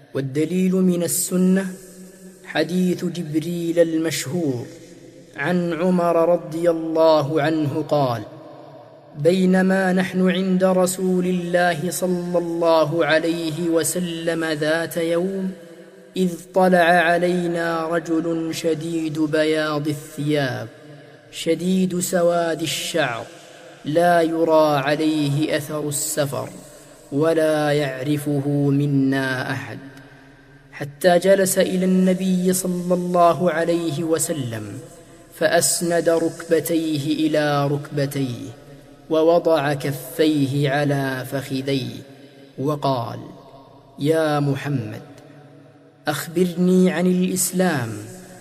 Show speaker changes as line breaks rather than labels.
والدليل من السنة حديث جبريل المشهور عن عمر رضي الله عنه قال: بينما نحن عند رسول الله صلى الله عليه وسلم ذات يوم إذ طلع علينا رجل شديد بياض الثياب شديد سواد الشعر لا يرى عليه أثر السفر ولا يعرفه منا أحد، حتى جلس إلى النبي صلى الله عليه وسلم فأسند ركبتيه إلى ركبتيه ووضع كفيه على فخذيه وقال: يا محمد، أخبرني عن الإسلام.